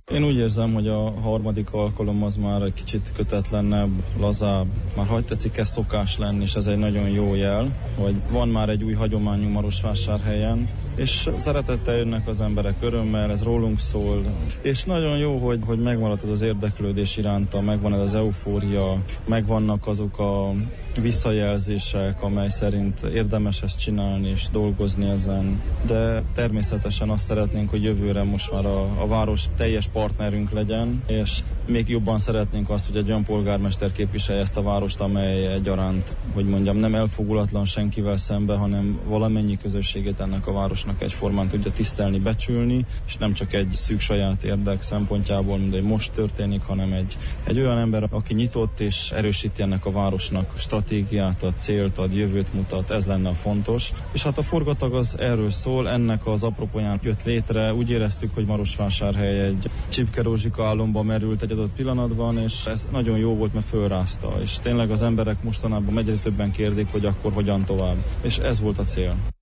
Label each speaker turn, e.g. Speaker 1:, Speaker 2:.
Speaker 1: Én úgy érzem, hogy a harmadik alkalom az már egy kicsit kötetlenebb, lazább, már hagy tetszik ez szokás lenni, és ez egy nagyon jó jel, hogy van már egy új hagyományú Marosvásárhelyen, és szeretettel jönnek az emberek, örömmel, ez rólunk szól, és nagyon jó, hogy megmaradt az érdeklődés iránta, megvan ez az eufória, megvannak azok a visszajelzések, amely szerint érdemes ezt csinálni és dolgozni ezen, de természetesen azt szeretnénk, hogy jövőre most már a város teljes partnerünk legyen, és még jobban szeretnénk azt, hogy egy olyan polgármester képviselje ezt a várost, amely egyaránt, hogy mondjam, nem elfogulatlan senkivel szembe, hanem valamennyi közösségét ennek a városnak egyformán tudja tisztelni, becsülni, és nem csak egy szűk saját érdek szempontjából, mint hogy most történik, hanem egy olyan ember, aki nyitott és erősíti ennek a városnak stratégiát ad, célt ad, jövőt mutat, ez lenne a fontos. És hát a forgatag az erről szól, ennek az apropóján jött létre, úgy éreztük, hogy Marosvásárhely egy Csipke Rózsika álomba merült egy adott pillanatban, és ez nagyon jó volt, mert fölrázta, és tényleg az emberek mostanában egyre többen kérdik, hogy akkor hogyan tovább. És ez volt a cél.